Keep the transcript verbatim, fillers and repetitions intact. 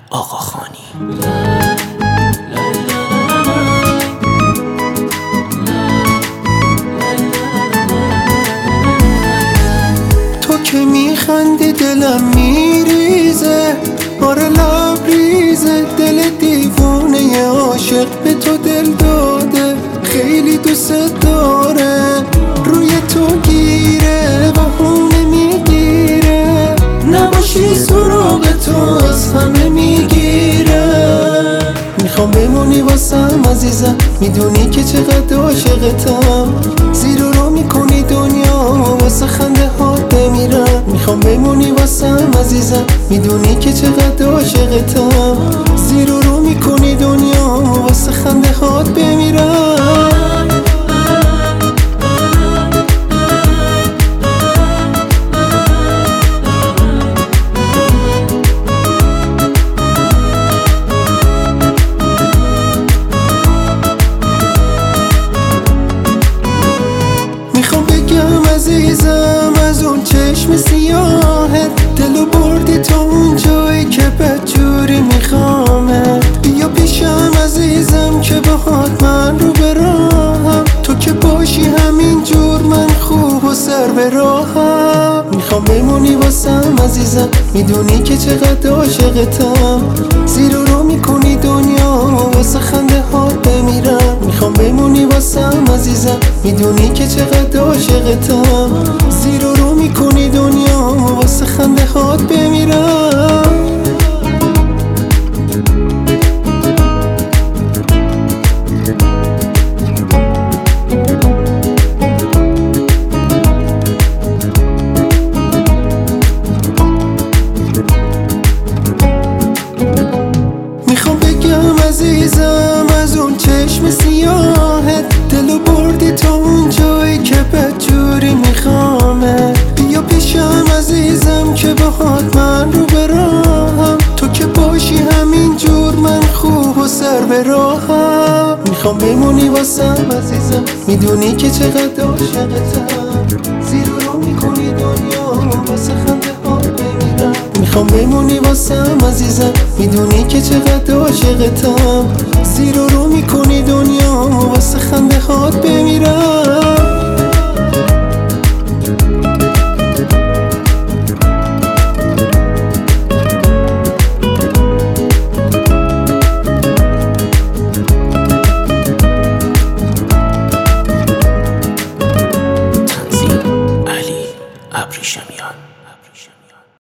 آقاخانی. تو که میخندی دلم میریزه، آره لبریزه، دل دیوونه عاشق به تو دل داده، خیلی دوست داره، روی تو گیره بهونه میگیره، نباشی سراغ تو از همه میگیره. میخوام بمونی واسم عزیزم، میدونی که چقدر عاشقتم، زیر و رو میکنی دنیا واسه خنده هات بمیرم. میخوام بمونی واسم عزیزم، میدونی که چقدر عاشقتم، زیر و رو میکنی دنیا واسه خنده هات بمیرم. عزیزم از اون چشم سیاهت، دلو بردی تا اون جایی که بدجوری میخوامت. بیا پیشم عزیزم که باهات من رو به راهم، تو که باشی همین جور من خوب و سر به راهم. میخوام بمونی واسم عزیزم، میدونی که چقدر عاشقتم، زیر و رو میکنی دنیا واسه خنده هات بمیرم. میخوام بمونی واسم عزیزم، میدونی که چقدر عاشقتم، زیر و رو میکنی دنیا واسه خنده هات بمیرم. عزیزم از اون چشم سیاهت، دلو بردی تا اون جایی که بدجوری میخوامت. بیا پیشم عزیزم که باهات من رو به راهم، تو که باشی همین جور من خوب و سر به راهم. میخوام بمونی واسم عزیزم، میدونی که چقدر عاشقتم، زیر و رو میکنی دنیا واسه خنده هات بمیرم. میخوام بمونی واسم عزیزم، میدونی که چقدر عاشقتم، زیر و رو میکنی دنیا واسه خنده هات بمیرم.